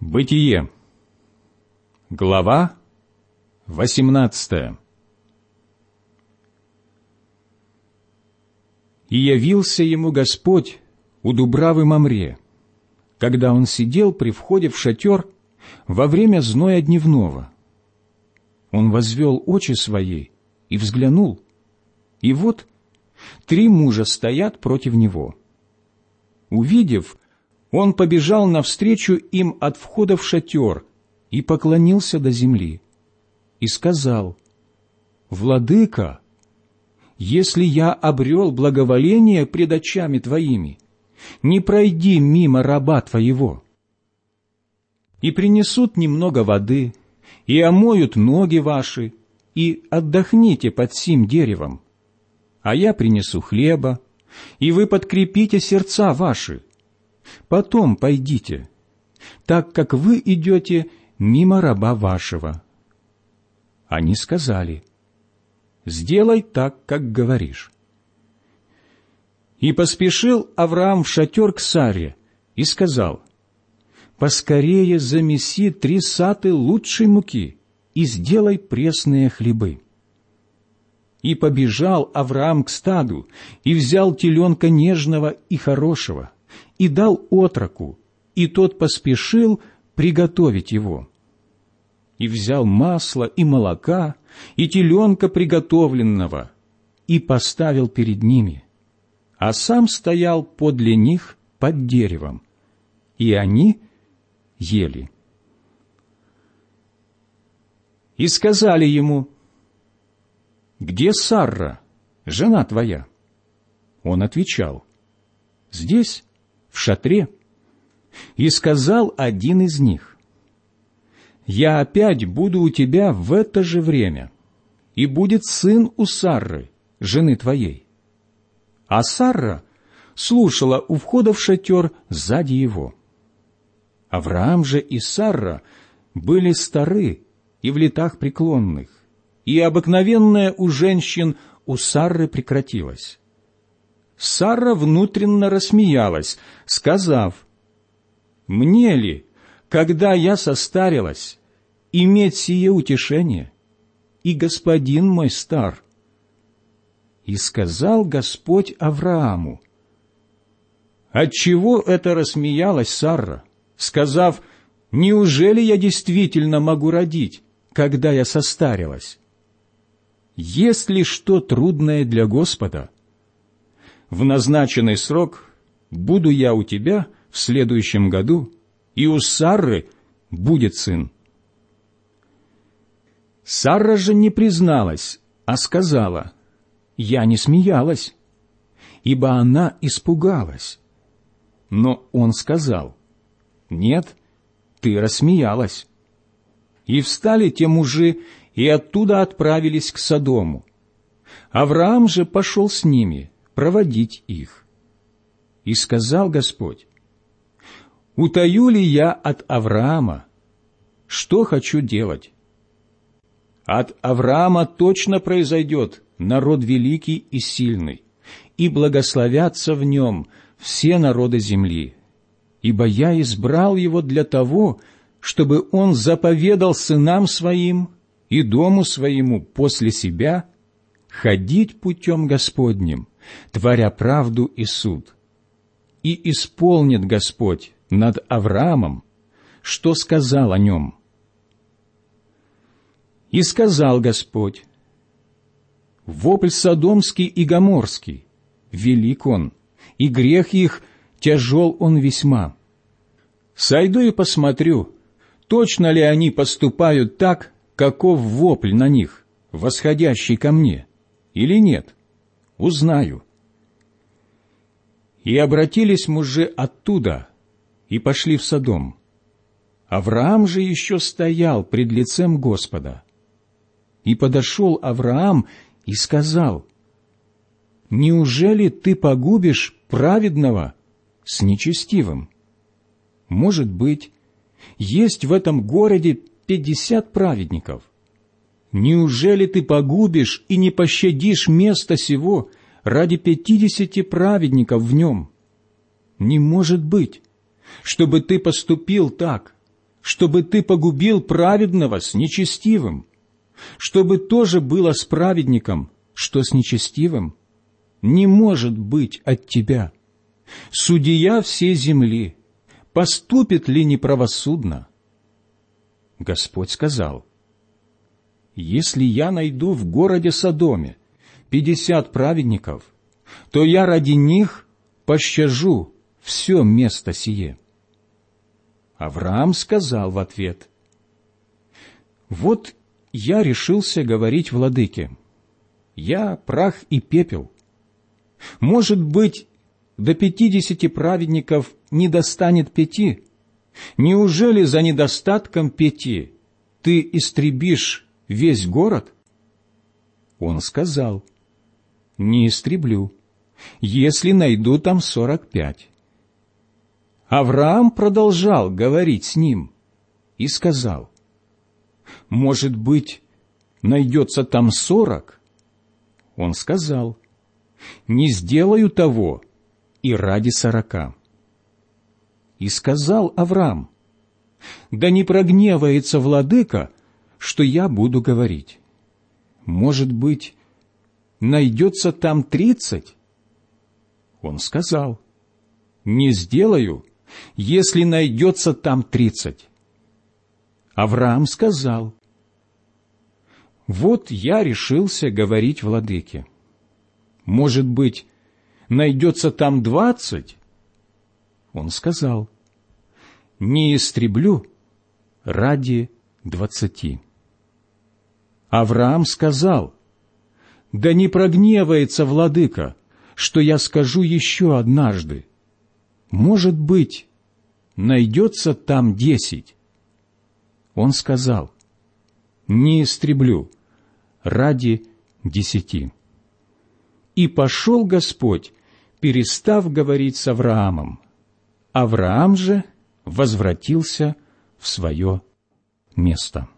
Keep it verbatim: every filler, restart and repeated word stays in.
Бытие, глава восемнадцатая. И явился ему Господь у Дубравы Мамре, когда он сидел при входе в шатер во время зноя дневного. Он возвел очи свои и взглянул, и вот три мужа стоят против него. Увидев, он побежал навстречу им от входа в шатер и поклонился до земли, и сказал: «Владыка, если я обрел благоволение пред очами Твоими, не пройди мимо раба Твоего. И принесут немного воды, и омоют ноги ваши, и отдохните под сим деревом. А я принесу хлеба, и вы подкрепите сердца ваши. Потом пойдите, так как вы идете мимо раба вашего». Они сказали: «Сделай так, как говоришь». И поспешил Авраам в шатер к Саре и сказал: «Поскорее замеси три саты лучшей муки и сделай пресные хлебы». И побежал Авраам к стаду, и взял теленка нежного и хорошего, и дал отроку, и тот поспешил приготовить его. И взял масло и молока, и теленка приготовленного, и поставил перед ними, а сам стоял подле них под деревом, и они ели. И сказали ему: «Где Сарра, жена твоя?» Он отвечал: «Здесь, в шатре». И сказал один из них: «Я опять буду у тебя в это же время, и будет сын у Сарры, жены твоей». А Сарра слушала у входа в шатер сзади его. Авраам же и Сарра были стары и в летах преклонных, и обыкновенное у женщин у Сарры прекратилось. Сарра внутренно рассмеялась, сказав: «Мне ли, когда я состарилась, иметь сие утешение, и господин мой стар?» И сказал Господь Аврааму: «Отчего это рассмеялась Сарра, сказав: неужели я действительно могу родить, когда я состарилась? Есть ли что трудное для Господа? В назначенный срок буду я у тебя в следующем году, и у Сарры будет сын». Сарра же не призналась, а сказала: «Я не смеялась», ибо она испугалась. Но он сказал: «Нет, ты рассмеялась». И встали те мужи, и оттуда отправились к Содому. Авраам же пошел с ними проводить их. И сказал Господь: «Утаю ли я от Авраама? Что хочу делать? От Авраама точно произойдет народ великий и сильный, и благословятся в нем все народы земли, ибо я избрал его для того, чтобы он заповедал сынам своим и дому своему после себя ходить путем Господним, творя правду и суд. И исполнит Господь над Авраамом, что сказал о нем». И сказал Господь: «Вопль содомский и гоморский, велик он, и грех их тяжел он весьма. Сойду и посмотрю, точно ли они поступают так, каков вопль на них, восходящий ко мне, или нет, узнаю». И обратились мужи оттуда и пошли в Содом. Авраам же еще стоял пред лицем Господа. И подошел Авраам и сказал: «Неужели ты погубишь праведного с нечестивым? Может быть, есть в этом городе пятьдесят праведников. Неужели ты погубишь и не пощадишь место сего ради пятидесяти праведников в нем? Не может быть, чтобы ты поступил так, чтобы ты погубил праведного с нечестивым, чтобы тоже было с праведником, что с нечестивым, не может быть от тебя. Судья всей земли, поступит ли неправосудно? Господь сказал: если я найду в городе Содоме пятьдесят праведников, то я ради них пощажу все место сие. Авраам сказал в ответ: вот я решился говорить владыке, я прах и пепел. Может быть, до пятидесяти праведников не достанет пяти? Неужели за недостатком пяти ты истребишь весь город? Он сказал: не истреблю, если найду там сорок пять. Авраам продолжал говорить с ним и сказал: может быть, найдется там сорок? Он сказал: не сделаю того и ради сорока. И сказал Авраам: да не прогневается владыка, что я буду говорить. Может быть, найдется там тридцать? Он сказал: не сделаю, если найдется там тридцать. Авраам сказал: вот я решился говорить владыке. Может быть, найдется там двадцать? Он сказал: не истреблю ради двадцати. Авраам сказал: да не прогневается владыка, что я скажу еще однажды. Может быть, найдется там десять? Он сказал: не истреблю ради десяти. И пошел Господь, перестав говорить с Авраамом. Авраам же возвратился в свое место.